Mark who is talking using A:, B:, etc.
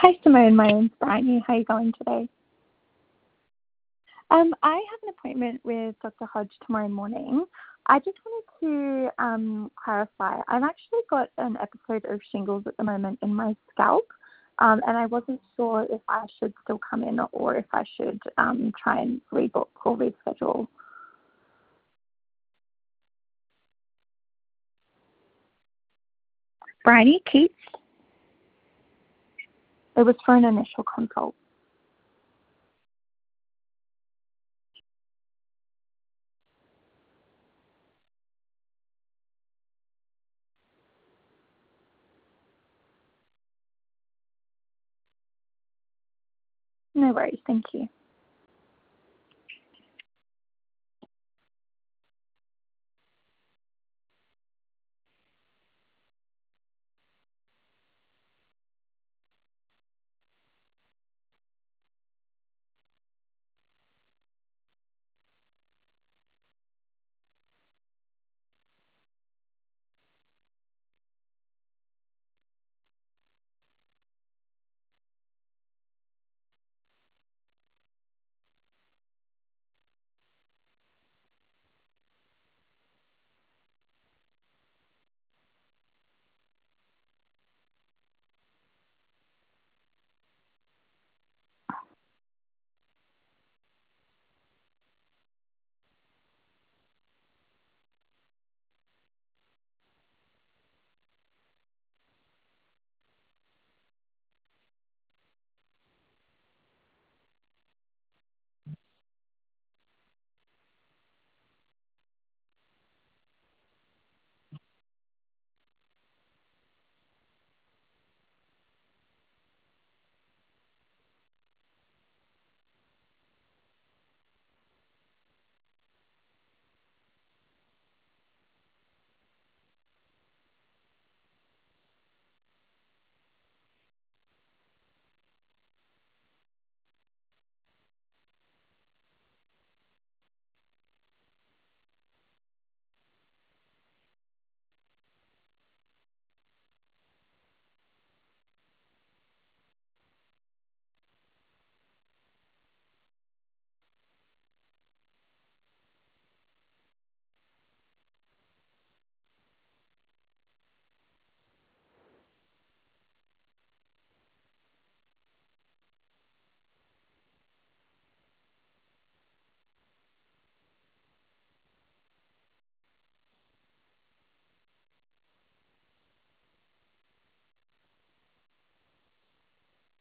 A: Hi, Simone. My name's Bryony. How are you going today? I have an appointment with Dr. Hodge tomorrow morning. I just wanted to clarify. I've actually got an episode of shingles at the moment in my scalp, and I wasn't sure if I should still come in or if I should try and rebook or reschedule. Bryony Keats. It was for an initial consult. No worries. Thank you.